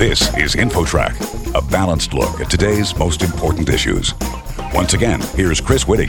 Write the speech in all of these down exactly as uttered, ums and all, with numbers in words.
This is InfoTrack, a balanced look at today's most important issues. Once again, here's Chris Whitting.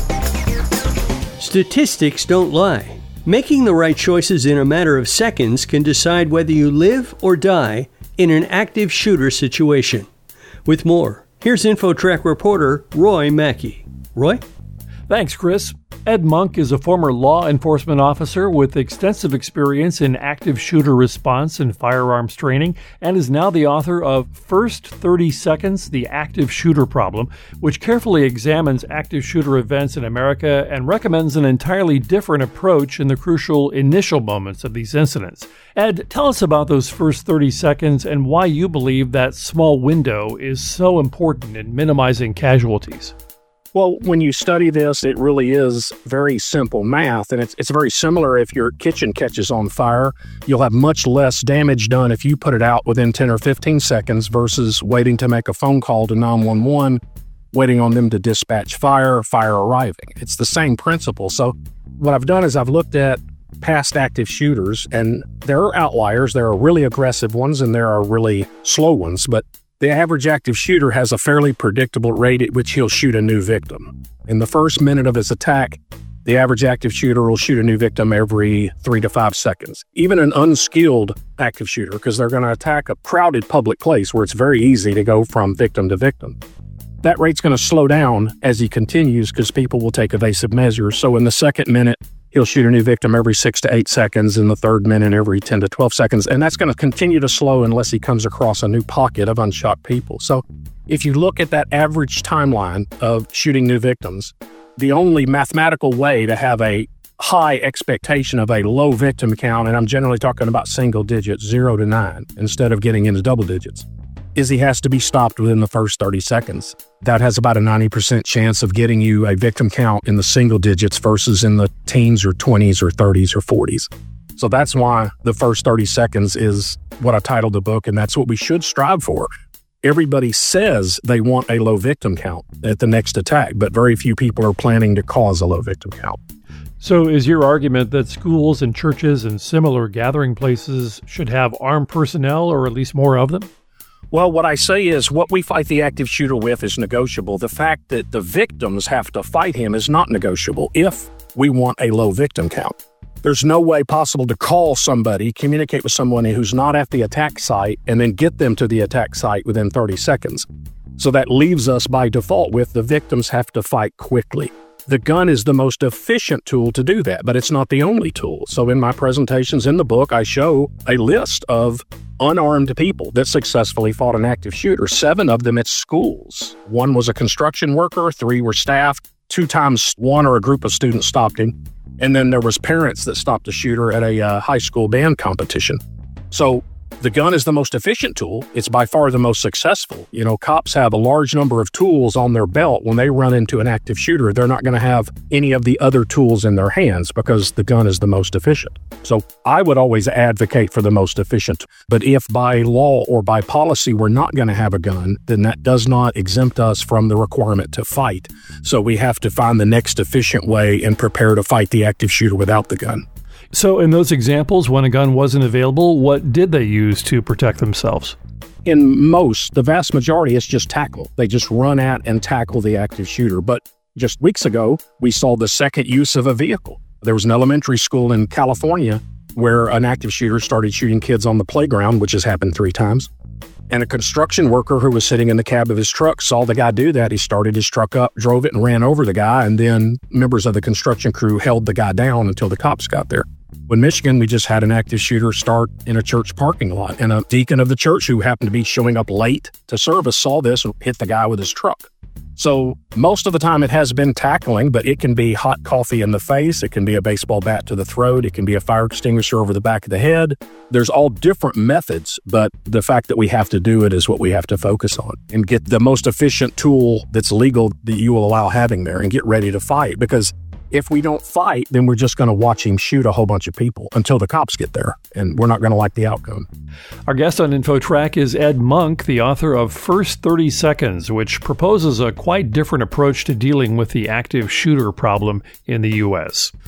Statistics don't lie. Making the right choices in a matter of seconds can decide whether you live or die in an active shooter situation. With more, here's InfoTrack reporter Roy Mackey. Roy? Thanks, Chris. Ed Monk is a former law enforcement officer with extensive experience in active shooter response and firearms training, and is now the author of First thirty Seconds, The Active Shooter Problem, which carefully examines active shooter events in America and recommends an entirely different approach in the crucial initial moments of these incidents. Ed, tell us about those first thirty seconds and why you believe that small window is so important in minimizing casualties. Well, when you study this, it really is very simple math, and it's it's very similar. If your kitchen catches on fire, you'll have much less damage done if you put it out within ten or fifteen seconds versus waiting to make a phone call to nine one one, waiting on them to dispatch fire, fire arriving. It's the same principle. So what I've done is I've looked at past active shooters, and there are outliers. There are really aggressive ones, and there are really slow ones, but the average active shooter has a fairly predictable rate at which he'll shoot a new victim. In the first minute of his attack, the average active shooter will shoot a new victim every three to five seconds. Even an unskilled active shooter, because they're going to attack a crowded public place where it's very easy to go from victim to victim. That rate's going to slow down as he continues because people will take evasive measures. So in the second minute, he'll shoot a new victim every six to eight seconds, in the third minute every ten to twelve seconds, and that's going to continue to slow unless he comes across a new pocket of unshot people. So if you look at that average timeline of shooting new victims, the only mathematical way to have a high expectation of a low victim count, and I'm generally talking about single digits, zero to nine, instead of getting into double digits, is he has to be stopped within the first thirty seconds. That has about a ninety percent chance of getting you a victim count in the single digits versus in the teens or twenties or thirties or forties. So that's why the first thirty seconds is what I titled the book, and that's what we should strive for. Everybody says they want a low victim count at the next attack, but very few people are planning to cause a low victim count. So is your argument that schools and churches and similar gathering places should have armed personnel, or at least more of them? Well, what I say is what we fight the active shooter with is negotiable. The fact that the victims have to fight him is not negotiable if we want a low victim count. There's no way possible to call somebody, communicate with someone who's not at the attack site, and then get them to the attack site within thirty seconds. So that leaves us by default with the victims have to fight quickly. The gun is the most efficient tool to do that, but it's not the only tool. So in my presentations in the book, I show a list of unarmed people that successfully fought an active shooter. Seven of them at schools. One was a construction worker, three were staff. Two times one or a group of students stopped him. And then there was parents that stopped the shooter at a uh, high school band competition. So the gun is the most efficient tool. It's by far the most successful. You know, cops have a large number of tools on their belt. When they run into an active shooter, they're not going to have any of the other tools in their hands because the gun is the most efficient. So I would always advocate for the most efficient. But if by law or by policy we're not going to have a gun, then that does not exempt us from the requirement to fight. So we have to find the next efficient way and prepare to fight the active shooter without the gun. So in those examples, when a gun wasn't available, what did they use to protect themselves? In most, the vast majority, it's just tackle. They just run at and tackle the active shooter. But just weeks ago, we saw the second use of a vehicle. There was an elementary school in California where an active shooter started shooting kids on the playground, which has happened three times. And a construction worker who was sitting in the cab of his truck saw the guy do that. He started his truck up, drove it, and ran over the guy. And then members of the construction crew held the guy down until the cops got there. In Michigan, we just had an active shooter start in a church parking lot. And a deacon of the church who happened to be showing up late to service saw this and hit the guy with his truck. So most of the time it has been tackling, but it can be hot coffee in the face. It can be a baseball bat to the throat. It can be a fire extinguisher over the back of the head. There's all different methods, but the fact that we have to do it is what we have to focus on and get the most efficient tool that's legal that you will allow having there and get ready to fight. Because if we don't fight, then we're just going to watch him shoot a whole bunch of people until the cops get there, and we're not going to like the outcome. Our guest on InfoTrack is Ed Monk, the author of First thirty Seconds, which proposes a quite different approach to dealing with the active shooter problem in the U S.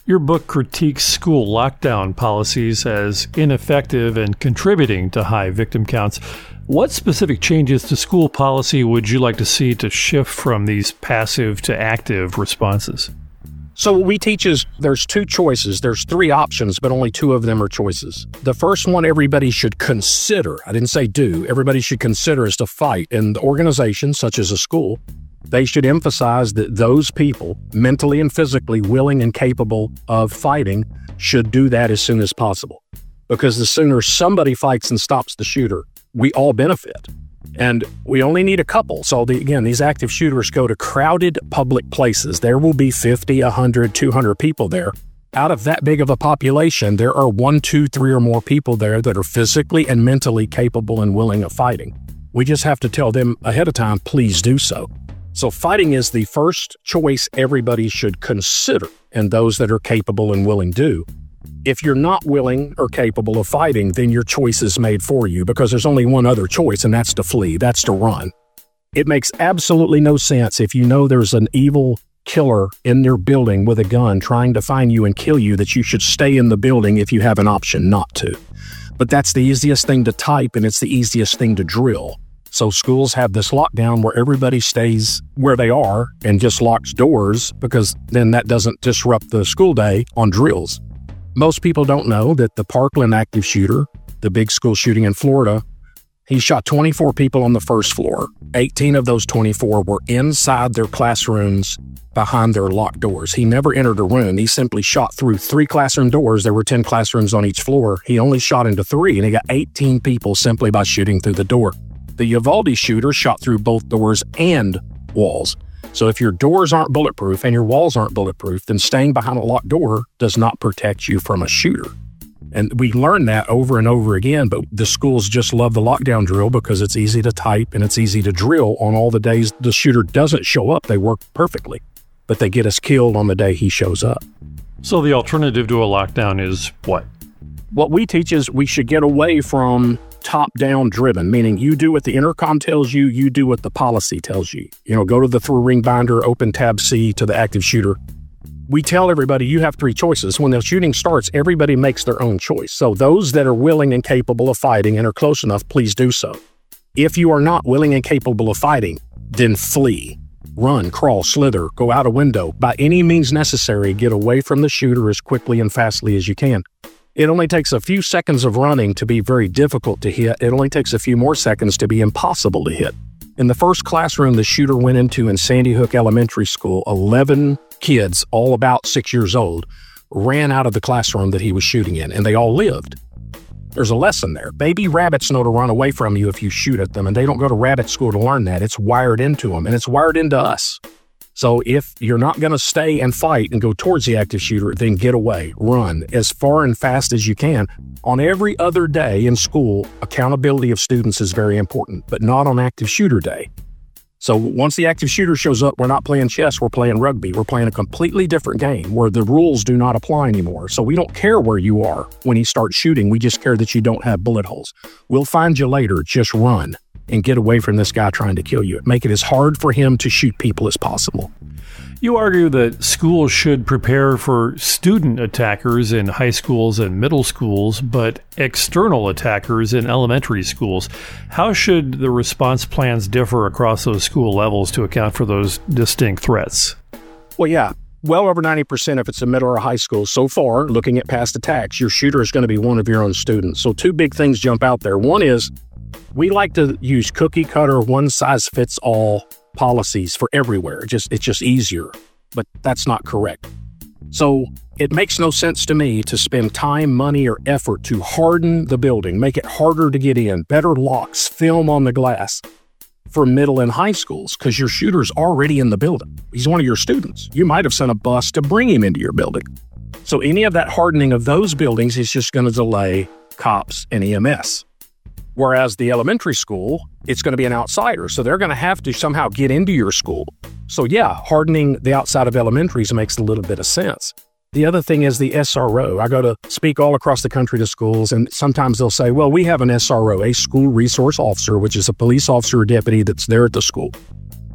Your book critiques school lockdown policies as ineffective and contributing to high victim counts. What specific changes to school policy would you like to see to shift from these passive to active responses? So what we teach is there's two choices. There's three options, but only two of them are choices. The first one everybody should consider, I didn't say do, everybody should consider is to fight. In the organization, such as a school, they should emphasize that those people, mentally and physically willing and capable of fighting, should do that as soon as possible. Because the sooner somebody fights and stops the shooter, we all benefit. And we only need a couple. So the, again, these active shooters go to crowded public places. There will be fifty, one hundred, two hundred people there. Out of that big of a population, there are one, two, three or more people there that are physically and mentally capable and willing of fighting. We just have to tell them ahead of time, please do so. So fighting is the first choice everybody should consider, and those that are capable and willing do. If you're not willing or capable of fighting, then your choice is made for you because there's only one other choice, and that's to flee, that's to run. It makes absolutely no sense if you know there's an evil killer in your building with a gun trying to find you and kill you that you should stay in the building if you have an option not to. But that's the easiest thing to type, and it's the easiest thing to drill. So schools have this lockdown where everybody stays where they are and just locks doors because then that doesn't disrupt the school day on drills. Most people don't know that the Parkland active shooter, the big school shooting in Florida, he shot twenty-four people on the first floor. eighteen of those twenty-four were inside their classrooms behind their locked doors. He never entered a room. He simply shot through three classroom doors. There were ten classrooms on each floor. He only shot into three, and he got eighteen people simply by shooting through the door. The Uvalde shooter shot through both doors and walls. So if your doors aren't bulletproof and your walls aren't bulletproof, then staying behind a locked door does not protect you from a shooter. And we learn that over and over again, but the schools just love the lockdown drill because it's easy to type and it's easy to drill. On all the days the shooter doesn't show up, they work perfectly, but they get us killed on the day he shows up. So the alternative to a lockdown is what? What we teach is we should get away from top-down driven, meaning you do what the intercom tells you, you do what the policy tells you. You know, go to the through-ring binder, open tab C to the active shooter. We tell everybody you have three choices. When the shooting starts, everybody makes their own choice. So those that are willing and capable of fighting and are close enough, please do so. If you are not willing and capable of fighting, then flee. Run, crawl, slither, go out a window. By any means necessary, get away from the shooter as quickly and fastly as you can. It only takes a few seconds of running to be very difficult to hit. It only takes a few more seconds to be impossible to hit. In the first classroom the shooter went into in Sandy Hook Elementary School, eleven kids, all about six years old, ran out of the classroom that he was shooting in, and they all lived. There's a lesson there. Baby rabbits know to run away from you if you shoot at them, and they don't go to rabbit school to learn that. It's wired into them, and it's wired into us. So if you're not going to stay and fight and go towards the active shooter, then get away, run as far and fast as you can. On every other day in school, accountability of students is very important, but not on active shooter day. So once the active shooter shows up, we're not playing chess, we're playing rugby. We're playing a completely different game where the rules do not apply anymore. So we don't care where you are when he starts shooting. We just care that you don't have bullet holes. We'll find you later. Just run and get away from this guy trying to kill you. Make it as hard for him to shoot people as possible. You argue that schools should prepare for student attackers in high schools and middle schools, but external attackers in elementary schools. How should the response plans differ across those school levels to account for those distinct threats? Well, yeah. Well over ninety percent if it's a middle or high school. So far, looking at past attacks, your shooter is going to be one of your own students. So two big things jump out there. One is we like to use cookie cutter, one-size-fits-all policies for everywhere. It just, it's just easier, but that's not correct. So it makes no sense to me to spend time, money, or effort to harden the building, make it harder to get in, better locks, film on the glass for middle and high schools because your shooter's already in the building. He's one of your students. You might have sent a bus to bring him into your building. So any of that hardening of those buildings is just going to delay cops and E M S. Whereas the elementary school, it's going to be an outsider. So they're going to have to somehow get into your school. So yeah, hardening the outside of elementaries makes a little bit of sense. The other thing is the S R O. I go to speak all across the country to schools, and sometimes they'll say, well, we have an S R O, a school resource officer, which is a police officer or deputy that's there at the school.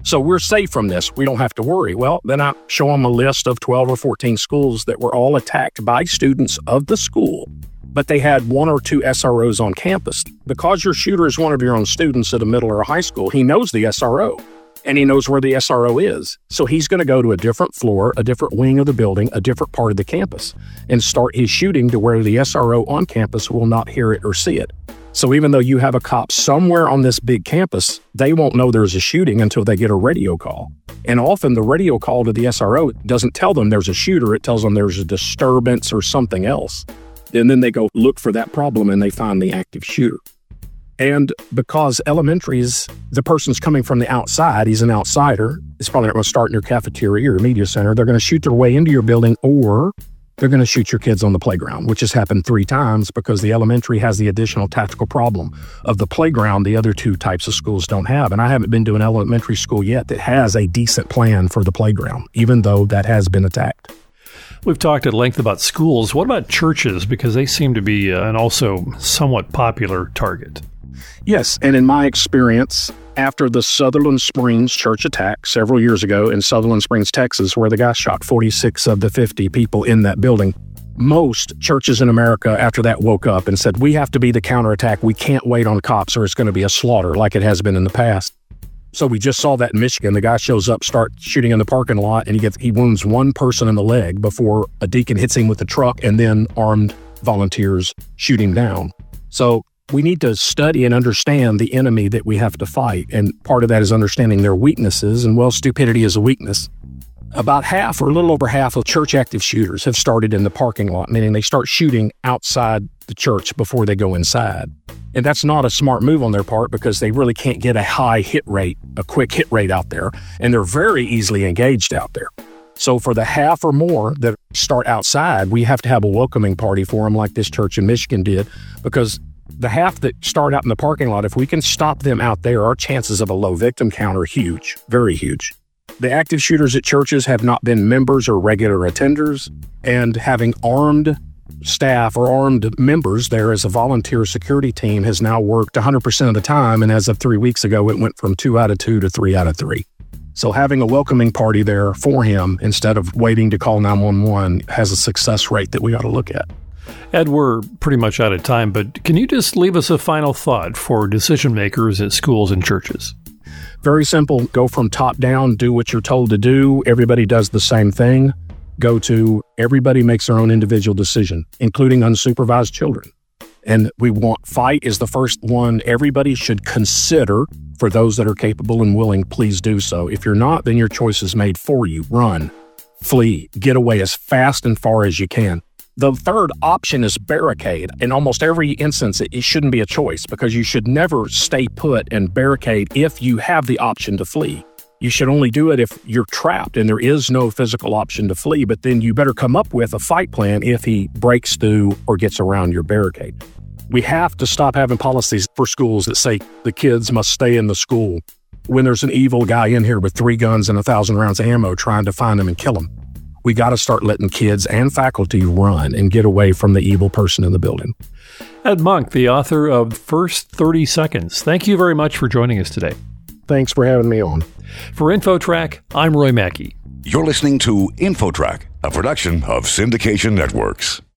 So we're safe from this. We don't have to worry. Well, then I show them a list of twelve or fourteen schools that were all attacked by students of the school, but they had one or two S R Os on campus. Because your shooter is one of your own students at a middle or a high school, he knows the S R O, and he knows where the S R O is. So he's going to go to a different floor, a different wing of the building, a different part of the campus, and start his shooting to where the S R O on campus will not hear it or see it. So even though you have a cop somewhere on this big campus, they won't know there's a shooting until they get a radio call. And often the radio call to the S R O doesn't tell them there's a shooter. It tells them there's a disturbance or something else. And then they go look for that problem and they find the active shooter. And because elementaries, the person's coming from the outside, he's an outsider, it's probably not going to start in your cafeteria or media center. They're going to shoot their way into your building, or they're going to shoot your kids on the playground, which has happened three times because the elementary has the additional tactical problem of the playground the other two types of schools don't have. And I haven't been to an elementary school yet that has a decent plan for the playground, even though that has been attacked. We've talked at length about schools. What about churches? Because they seem to be uh, an also somewhat popular target. Yes, and in my experience, after the Sutherland Springs church attack several years ago in Sutherland Springs, Texas, where the guy shot forty-six of the fifty people in that building, most churches in America after that woke up and said, we have to be the counterattack. We can't wait on cops or it's going to be a slaughter like it has been in the past. So we just saw that in Michigan. The guy shows up, starts shooting in the parking lot, and he gets he wounds one person in the leg before a deacon hits him with a truck, and then armed volunteers shoot him down. So we need to study and understand the enemy that we have to fight, and part of that is understanding their weaknesses, and well, stupidity is a weakness. About half or a little over half of church active shooters have started in the parking lot, meaning they start shooting outside the church before they go inside. And that's not a smart move on their part because they really can't get a high hit rate, a quick hit rate out there, and they're very easily engaged out there. So for the half or more that start outside, we have to have a welcoming party for them like this church in Michigan did, because the half that start out in the parking lot, if we can stop them out there, our chances of a low victim count are huge, very huge. The active shooters at churches have not been members or regular attenders, and having armed staff or armed members there as a volunteer security team has now worked one hundred percent of the time, and as of three weeks ago, it went from two out of two to three out of three. So having a welcoming party there for him instead of waiting to call nine one one has a success rate that we ought to look at. Ed, we're pretty much out of time, but can you just leave us a final thought for decision makers at schools and churches? Very simple. Go from top down, do what you're told to do. Everybody does the same thing. Go to everybody makes their own individual decision, including unsupervised children. And we want fight is the first one everybody should consider. For those that are capable and willing, please do so. If you're not, then your choice is made for you. Run, flee, get away as fast and far as you can. The third option is barricade. In almost every instance, it, it shouldn't be a choice because you should never stay put and barricade if you have the option to flee. You should only do it if you're trapped and there is no physical option to flee, but then you better come up with a fight plan if he breaks through or gets around your barricade. We have to stop having policies for schools that say the kids must stay in the school when there's an evil guy in here with three guns and a thousand rounds of ammo trying to find him and kill him. We got to start letting kids and faculty run and get away from the evil person in the building. Ed Monk, the author of First thirty Seconds. Thank you very much for joining us today. Thanks for having me on. For InfoTrack, I'm Roy Mackey. You're listening to InfoTrack, a production of Syndication Networks.